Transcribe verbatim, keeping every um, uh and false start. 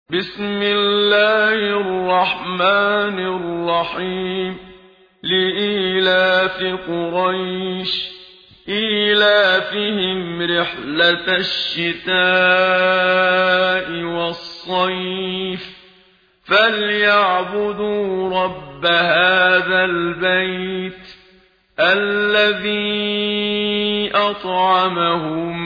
بسم الله الرحمن الرحيم لإيلاف قريش إيلافهم رحلة الشتاء والصيف فليعبدوا رب هذا البيت الذي أطعمهم